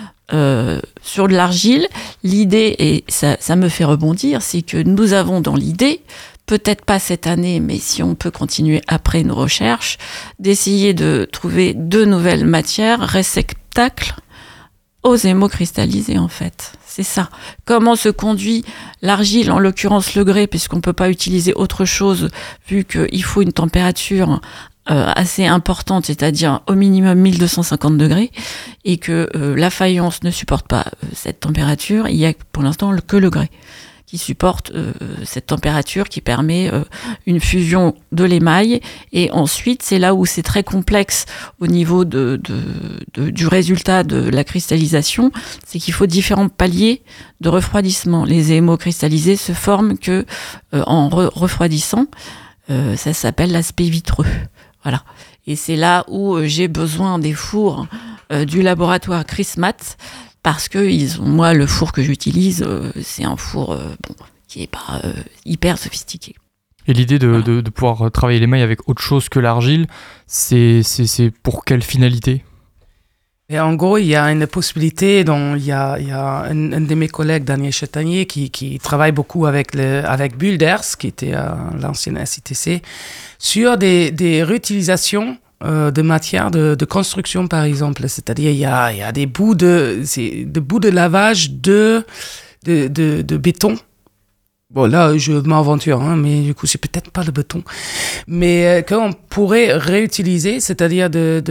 F: Sur de l'argile, l'idée, et ça me fait rebondir, c'est que nous avons dans l'idée, peut-être pas cette année, mais si on peut continuer après nos recherches, d'essayer de trouver de nouvelles matières, réceptacles aux émaux cristallisés, en fait. C'est ça. Comment se conduit l'argile, en l'occurrence le grès, puisqu'on ne peut pas utiliser autre chose, vu qu'il faut une température assez importante, c'est-à-dire au minimum 1250 degrés, et que la faïence ne supporte pas cette température. Il y a pour l'instant que le grès qui supporte cette température, qui permet une fusion de l'émail. Et ensuite, c'est là où c'est très complexe au niveau du résultat de la cristallisation, c'est qu'il faut différents paliers de refroidissement. Les émaux cristallisés se forment que en refroidissant. Ça s'appelle l'aspect vitreux. Voilà. Et c'est là où j'ai besoin des fours du laboratoire Chrismat, parce que moi, le four que j'utilise, c'est un four qui n'est pas hyper sophistiqué.
C: Et l'idée de pouvoir travailler l'émail avec autre chose que l'argile, c'est pour quelle finalité ?
E: Et en gros, il y a une possibilité, dont il y a un de mes collègues, Daniel Chatanier, qui travaille beaucoup avec Builders, qui était l'ancienne SITC, sur des réutilisations de matières de construction, par exemple. C'est-à-dire, il y a des bouts de lavage de béton. Bon, là, je m'aventure, mais du coup, c'est peut-être pas le béton. Mais qu'on pourrait réutiliser, c'est-à-dire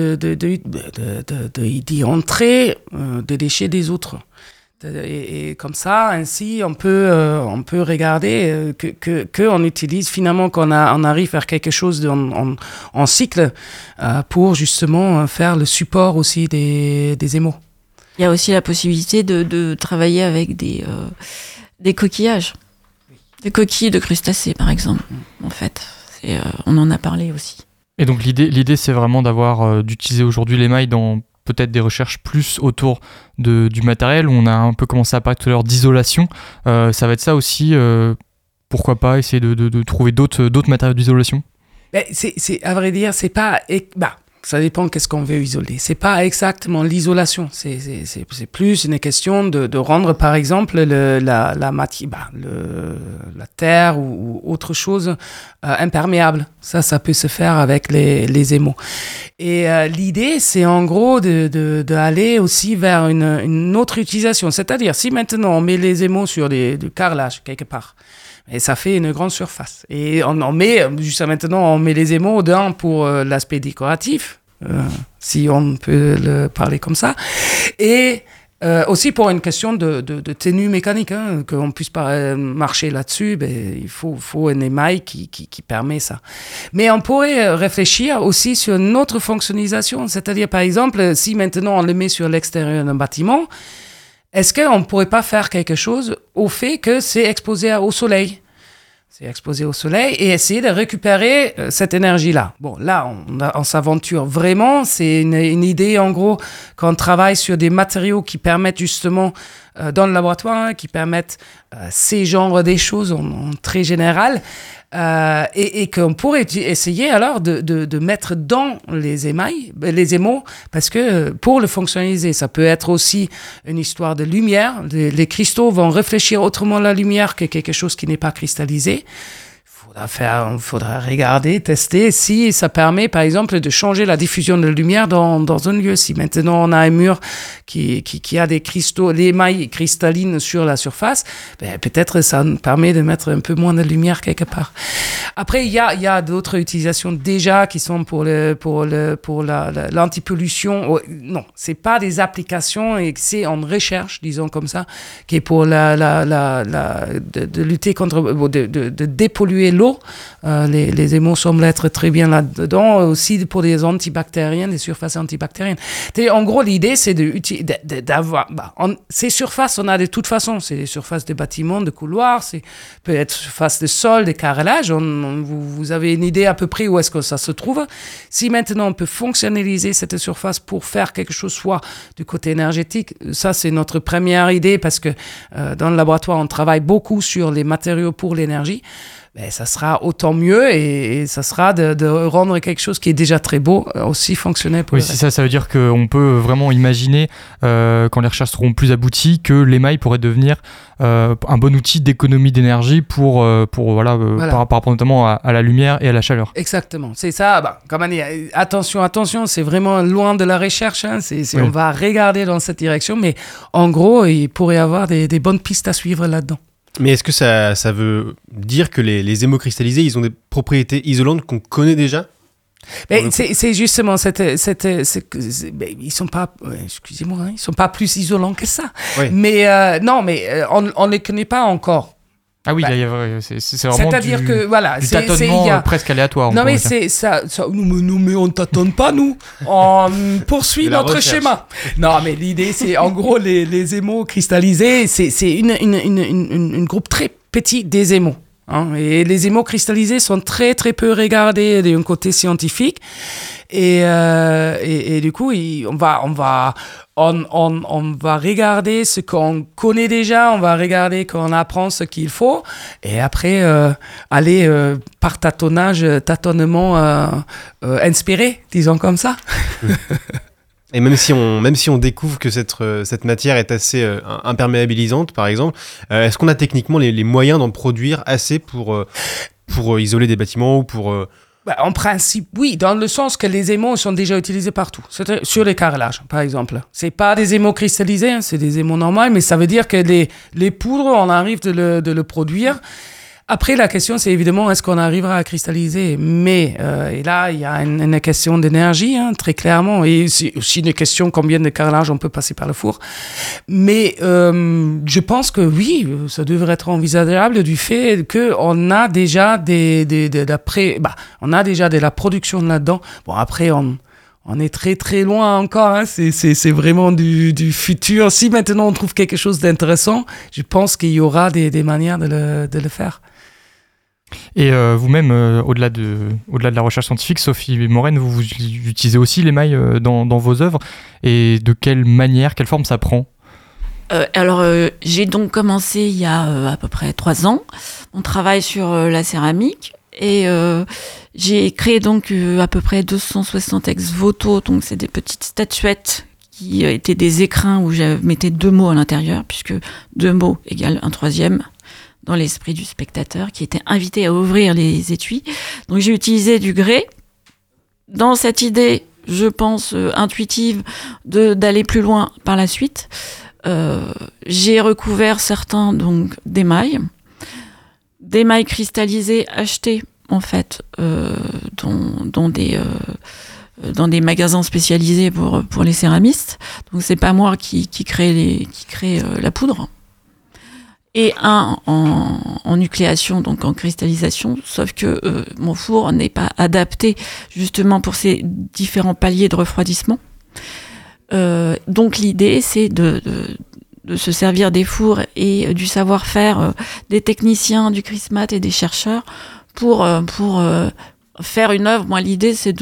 E: d'y entrer des déchets des autres. Et comme ça, ainsi, on peut regarder qu'on utilise finalement, qu'on arrive à faire quelque chose en cycle pour justement faire le support aussi des émaux.
F: Il y a aussi la possibilité de travailler avec des coquillages. Des coquilles de crustacés, par exemple, en fait. On en a parlé aussi.
C: Et donc l'idée c'est vraiment d'utiliser aujourd'hui l'émail dans peut-être des recherches plus autour du matériel. On a un peu commencé à parler tout à l'heure d'isolation. Ça va être ça aussi. Pourquoi pas essayer de trouver d'autres matériaux d'isolation?
E: À vrai dire, c'est pas... ça dépend qu'est-ce qu'on veut isoler. C'est pas exactement l'isolation. C'est plus une question de rendre, par exemple, la matière, la terre ou autre chose imperméable. Ça peut se faire avec les émaux. Et l'idée, c'est en gros d'aller aussi vers une autre utilisation. C'est-à-dire, si maintenant on met les émaux sur du carrelage quelque part, et ça fait une grande surface. Et on met, jusqu'à maintenant, on met les émaux dedans pour l'aspect décoratif, si on peut le parler comme ça. Et aussi pour une question de tenue mécanique, qu'on puisse pas marcher là-dessus, il faut un émail qui permet ça. Mais on pourrait réfléchir aussi sur une autre fonctionnalisation. C'est-à-dire, par exemple, si maintenant on le met sur l'extérieur d'un bâtiment, est-ce qu'on ne pourrait pas faire quelque chose au fait que c'est exposé au soleil? C'est exposé au soleil et essayer de récupérer cette énergie-là. Bon, là, on s'aventure vraiment. C'est une idée, en gros, qu'on travaille sur des matériaux qui permettent justement, dans le laboratoire, qui permettent ces genres des choses en très général. Et qu'on pourrait essayer alors de mettre dans les émaux, parce que pour le fonctionnaliser, ça peut être aussi une histoire de lumière. Les cristaux vont réfléchir autrement la lumière que quelque chose qui n'est pas cristallisé. Il faudra regarder, tester si ça permet, par exemple, de changer la diffusion de lumière dans un lieu. Si maintenant on a un mur qui a des cristaux, des émails cristallines sur la surface, peut-être ça nous permet de mettre un peu moins de lumière quelque part. Après, il y a d'autres utilisations déjà qui sont pour l'antipollution. Non, c'est pas des applications, et c'est en recherche, disons comme ça, qui est pour de lutter contre, de dépolluer l'eau. Les émaux semblent être très bien là-dedans, aussi pour des antibactériennes, des surfaces antibactériennes. En gros, l'idée, c'est d'avoir... ces surfaces, on a de toute façon, c'est des surfaces de bâtiments, de couloirs, c'est peut être surface de sol, des carrelages. Vous avez une idée à peu près où est-ce que ça se trouve. Si maintenant on peut fonctionnaliser cette surface pour faire quelque chose, soit du côté énergétique, ça c'est notre première idée, parce que dans le laboratoire, on travaille beaucoup sur les matériaux pour l'énergie. Ça sera autant mieux, et ça sera de rendre quelque chose qui est déjà très beau aussi fonctionnel pour
C: oui, c'est ça veut dire qu'on peut vraiment imaginer, quand les recherches seront plus abouties, que l'émail pourrait devenir un bon outil d'économie d'énergie pour voilà. Par rapport notamment à la lumière et à la chaleur.
E: Exactement, c'est ça. Comme on dit, attention, c'est vraiment loin de la recherche, oui. On va regarder dans cette direction, mais en gros, il pourrait y avoir des bonnes pistes à suivre là-dedans.
D: Mais est-ce que ça veut dire que les émaux cristallisés, ils ont des propriétés isolantes qu'on connaît déjà?
E: C'est justement ils sont pas, excusez-moi, ils sont pas plus isolants que ça. Oui. Mais on les connaît pas encore.
C: Ah oui, c'est vraiment du tâtonnement presque aléatoire.
E: Non, mais c'est ça. Mais on ne tâtonne pas, nous. On poursuit notre schéma. Non, mais l'idée, c'est en gros les émaux cristallisés. C'est une groupe très petit des émaux. Et les émaux cristallisés sont très très peu regardés d'un côté scientifique. Et du coup, on va regarder ce qu'on connaît déjà, on va regarder qu'on apprend ce qu'il faut, et après aller par tâtonnement inspiré, disons comme ça.
D: Et même si on découvre que cette matière est assez imperméabilisante, par exemple, est-ce qu'on a techniquement les moyens d'en produire assez pour isoler des bâtiments ou pour...
E: En principe, oui, dans le sens que les émaux sont déjà utilisés partout. C'est sur les carrelages, par exemple. C'est pas des émaux cristallisés, c'est des émaux normaux, mais ça veut dire que les poudres, on arrive de le produire. Après, la question, c'est évidemment, est-ce qu'on arrivera à cristalliser? Mais, et là, il y a une question d'énergie, très clairement. Et c'est aussi une question combien de carrelage on peut passer par le four. Mais je pense que oui, ça devrait être envisageable du fait qu'on a déjà on a déjà de la production là-dedans. Bon, après, on est très très loin encore, c'est vraiment du futur. Si maintenant on trouve quelque chose d'intéressant, je pense qu'il y aura des manières de le faire.
C: Et vous-même, au-delà de la recherche scientifique, Sophie Maureen, vous utilisez aussi l'émail dans vos œuvres. Et de quelle manière, quelle forme ça prend ?
F: J'ai donc commencé il y a à peu près 3 ans. On travaille sur la céramique et j'ai créé donc à peu près 260 ex-voto. Donc c'est des petites statuettes qui étaient des écrins où je mettais 2 mots à l'intérieur, puisque 2 mots égale un 3e dans l'esprit du spectateur qui était invité à ouvrir les étuis. Donc j'ai utilisé du grès dans cette idée, je pense, intuitive d'aller plus loin par la suite. J'ai recouvert certains donc d'émail cristallisés achetés en fait dans des magasins spécialisés pour les céramistes. Donc c'est pas moi qui crée la poudre. Et un en nucléation, donc en cristallisation, sauf que mon four n'est pas adapté justement pour ces différents paliers de refroidissement. Donc l'idée, c'est de se servir des fours et du savoir-faire des techniciens du Chrismat et des chercheurs pour faire une œuvre. Moi, l'idée, c'est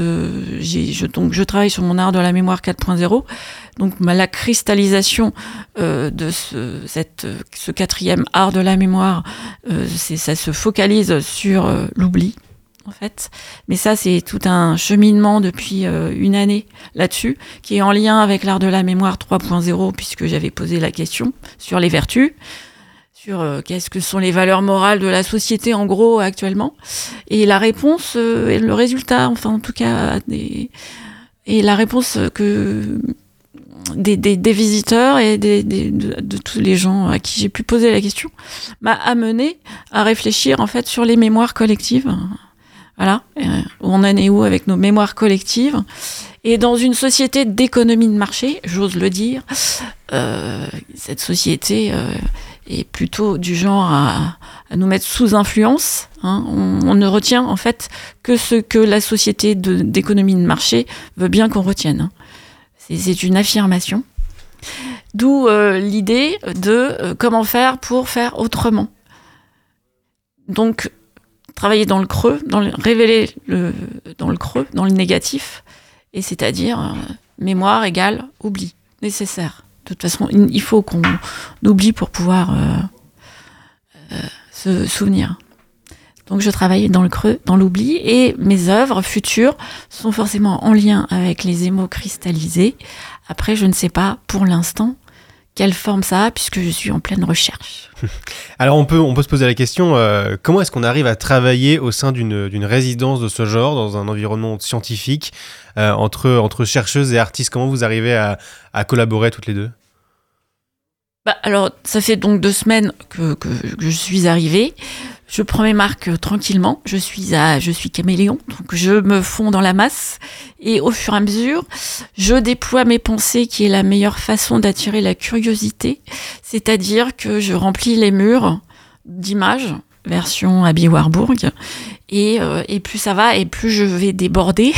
F: je travaille sur mon art de la mémoire 4.0. Donc, la cristallisation de ce 4e art de la mémoire, ça se focalise sur l'oubli, en fait. Mais ça, c'est tout un cheminement depuis une année là-dessus, qui est en lien avec l'art de la mémoire 3.0, puisque j'avais posé la question sur les vertus, sur qu'est-ce que sont les valeurs morales de la société, en gros, actuellement. Et la réponse, et le résultat, enfin, en tout cas, et la réponse que des visiteurs et de tous les gens à qui j'ai pu poser la question m'a amené à réfléchir, en fait, sur les mémoires collectives. Voilà, on en est où avec nos mémoires collectives. Et dans une société d'économie de marché, j'ose le dire, cette société est plutôt du genre à nous mettre sous influence. Hein. On ne retient en fait que ce que la société d'économie de marché veut bien qu'on retienne. Hein. C'est une affirmation. D'où l'idée de comment faire pour faire autrement. Donc, travailler dans le creux, révéler dans le creux, dans le négatif, et c'est-à-dire mémoire égale oubli, nécessaire. De toute façon, il faut qu'on oublie pour pouvoir se souvenir. Donc je travaille dans le creux, dans l'oubli, et mes œuvres futures sont forcément en lien avec les émaux cristallisés. Après, je ne sais pas pour l'instant quelle forme ça a, puisque je suis en pleine recherche.
D: Alors on peut se poser la question, comment est-ce qu'on arrive à travailler au sein d'une résidence de ce genre, dans un environnement scientifique, entre chercheuses et artistes? Comment vous arrivez à collaborer toutes les deux?
F: Alors, ça fait donc 2 semaines que je suis arrivée. Je prends mes marques tranquillement. Je suis caméléon, donc je me fonds dans la masse. Et au fur et à mesure, je déploie mes pensées, qui est la meilleure façon d'attirer la curiosité. C'est-à-dire que je remplis les murs d'images, version Abby Warburg. Et plus ça va, et plus je vais déborder.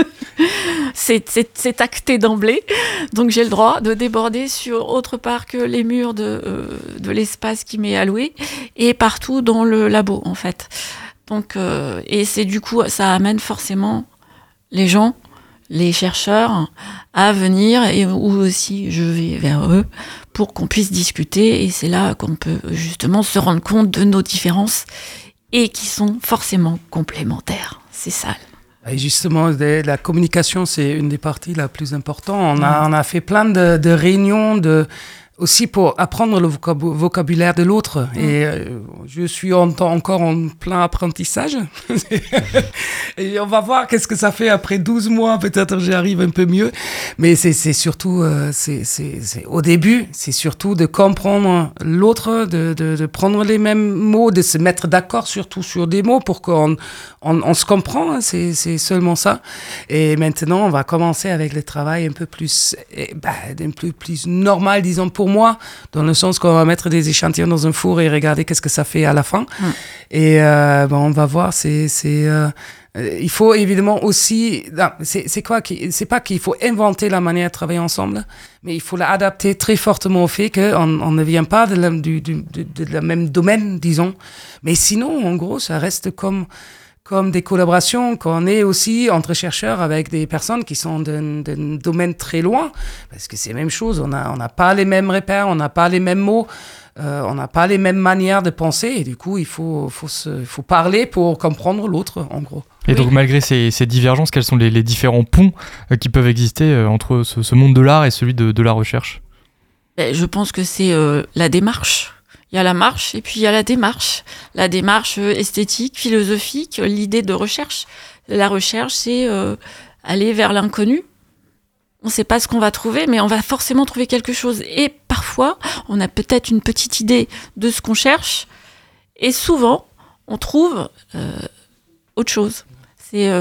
F: C'est acté d'emblée, donc j'ai le droit de déborder sur autre part que les murs de l'espace qui m'est alloué, et partout dans le labo en fait. Donc et c'est du coup, ça amène forcément les gens, les chercheurs à venir, et ou aussi je vais vers eux pour qu'on puisse discuter, et c'est là qu'on peut justement se rendre compte de nos différences et qui sont forcément complémentaires. C'est ça.
E: Et justement, la communication, c'est une des parties la plus importantes. On a fait plein de réunions aussi pour apprendre le vocabulaire de l'autre. Et je suis encore en plein apprentissage. Et on va voir qu'est-ce que ça fait après 12 mois. Peut-être j'arrive un peu mieux. Mais c'est surtout, au début, c'est surtout de comprendre l'autre, de prendre les mêmes mots, de se mettre d'accord surtout sur des mots pour qu'on se comprend. C'est seulement ça. Et maintenant, on va commencer avec le travail un peu plus normal, disons, pour moi, dans le sens qu'on va mettre des échantillons dans un four et regarder qu'est-ce que ça fait à la fin. Et on va voir, c'est Il faut évidemment aussi... Non, c'est pas qu'il faut inventer la manière de travailler ensemble, mais il faut l'adapter très fortement au fait qu'on ne vient pas de la même domaine, disons. Mais sinon, en gros, ça reste comme des collaborations qu'on est aussi entre chercheurs avec des personnes qui sont d'un domaine très loin, parce que c'est la même chose, on n'a pas les mêmes repères, on n'a pas les mêmes mots, on n'a pas les mêmes manières de penser, et du coup, il faut parler pour comprendre l'autre, en gros.
C: Et donc, malgré ces divergences, quels sont les différents ponts qui peuvent exister entre ce monde de l'art et celui de la recherche ?
F: Je pense que c'est la démarche. Il y a la marche et puis il y a la démarche. La démarche esthétique, philosophique, l'idée de recherche. La recherche, c'est aller vers l'inconnu. On ne sait pas ce qu'on va trouver, mais on va forcément trouver quelque chose. Et parfois, on a peut-être une petite idée de ce qu'on cherche. Et souvent, on trouve autre chose. Il y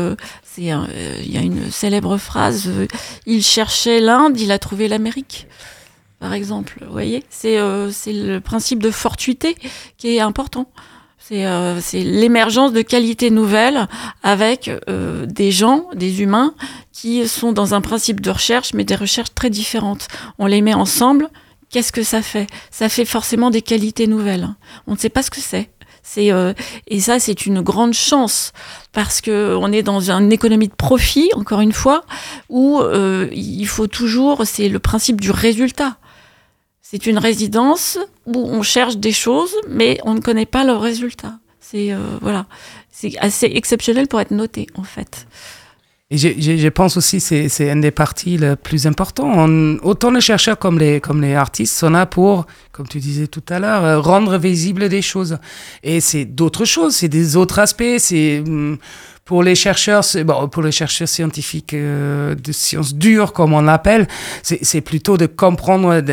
F: a une célèbre phrase, il cherchait l'Inde, il a trouvé l'Amérique. Par exemple, vous voyez, c'est le principe de fortuité qui est important. C'est l'émergence de qualités nouvelles avec des gens, des humains, qui sont dans un principe de recherche, mais des recherches très différentes. On les met ensemble, qu'est-ce que ça fait ? Ça fait forcément des qualités nouvelles. On ne sait pas ce que c'est. Et ça, c'est une grande chance, parce qu'on est dans une économie de profit, encore une fois, où il faut toujours, c'est le principe du résultat. C'est une résidence où on cherche des choses, mais on ne connaît pas leurs résultats. C'est assez exceptionnel pour être noté, en fait.
E: Et je pense aussi que c'est une des parties les plus importantes. Autant les chercheurs comme les artistes sont là pour, comme tu disais tout à l'heure, rendre visibles des choses. Et c'est d'autres choses, c'est des autres aspects. C'est pour les chercheurs scientifiques de sciences dures, comme on l'appelle, c'est plutôt de comprendre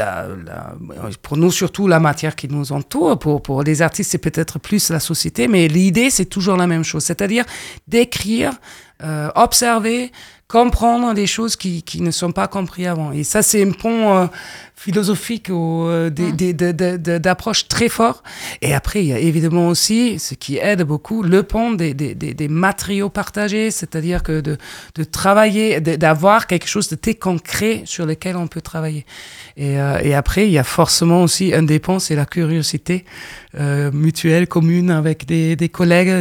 E: pour nous surtout la matière qui nous entoure. Pour les artistes, c'est peut-être plus la société, mais l'idée, c'est toujours la même chose. C'est-à-dire d'écrire, observer, comprendre des choses qui ne sont pas comprises avant. Et ça, c'est un pont philosophique d'approche très fort. Et après, il y a évidemment aussi, ce qui aide beaucoup, le pont des matériaux partagés, c'est-à-dire que de travailler, d'avoir quelque chose de très concret sur lequel on peut travailler. Et après, il y a forcément aussi un des ponts, c'est la curiosité mutuelle, commune avec des collègues.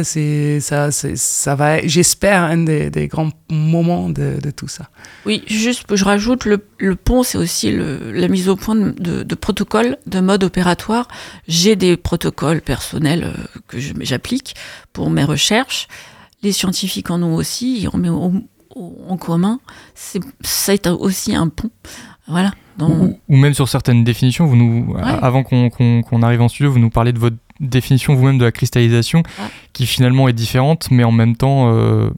E: Ça va, j'espère, un des grands moments de tout ça.
F: Oui, juste, je rajoute, le pont, c'est aussi la mise au point de protocoles, de mode opératoire. J'ai des protocoles personnels que j'applique pour mes recherches. Les scientifiques en ont aussi, et on met en commun. C'est aussi un pont. Voilà.
C: Ou même sur certaines définitions, avant qu'on arrive en studio, vous nous parlez de votre définition vous-même de la cristallisation, qui finalement est différente, mais en même temps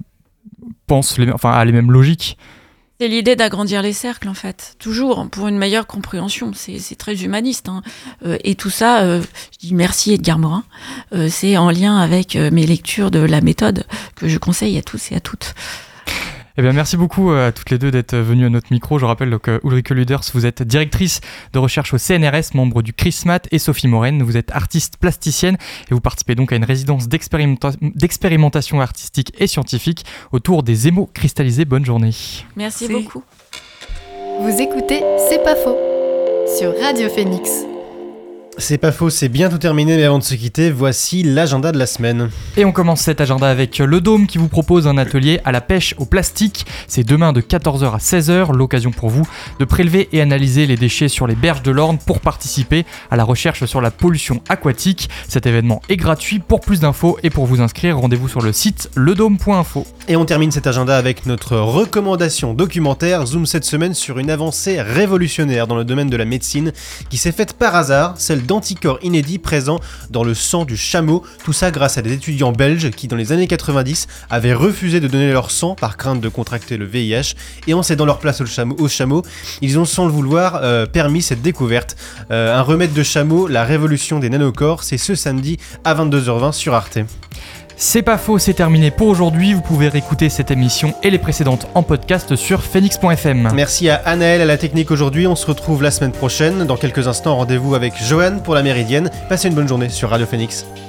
C: a les mêmes logiques.
F: C'est l'idée d'agrandir les cercles, en fait. Toujours, pour une meilleure compréhension. C'est très humaniste. Hein. Et tout ça, je dis merci Edgar Morin, c'est en lien avec mes lectures de la méthode que je conseille à tous et à toutes.
C: Eh bien, merci beaucoup à toutes les deux d'être venues à notre micro. Je rappelle donc Ulrike Luders, vous êtes directrice de recherche au CNRS, membre du CRISMAT, et Sophie Moren, vous êtes artiste plasticienne et vous participez donc à une résidence d'expérimentation artistique et scientifique autour des émaux cristallisés. Bonne journée.
F: Merci beaucoup.
A: Vous écoutez C'est pas faux sur Radio Phoenix.
D: C'est pas faux, c'est bientôt terminé, mais avant de se quitter, voici l'agenda de la semaine.
C: Et on commence cet agenda avec le Dôme qui vous propose un atelier à la pêche au plastique. C'est demain de 14h à 16h, l'occasion pour vous de prélever et analyser les déchets sur les berges de l'Orne pour participer à la recherche sur la pollution aquatique. Cet événement est gratuit. Pour plus d'infos et pour vous inscrire, rendez-vous sur le site ledôme.info.
D: Et on termine cet agenda avec notre recommandation documentaire. Zoom cette semaine sur une avancée révolutionnaire dans le domaine de la médecine qui s'est faite par hasard, celle d'anticorps inédits présents dans le sang du chameau. Tout ça grâce à des étudiants belges qui, dans les années 90, avaient refusé de donner leur sang par crainte de contracter le VIH. Et en cédant leur place au chameau, ils ont sans le vouloir permis cette découverte. Un remède de chameau, la révolution des nanocorps, c'est ce samedi à 22h20 sur Arte.
C: C'est pas faux, c'est terminé pour aujourd'hui. Vous pouvez réécouter cette émission et les précédentes en podcast sur phoenix.fm.
D: Merci à Anaël à la technique aujourd'hui. On se retrouve la semaine prochaine. Dans quelques instants, rendez-vous avec Johan pour la Méridienne. Passez une bonne journée sur Radio Phoenix.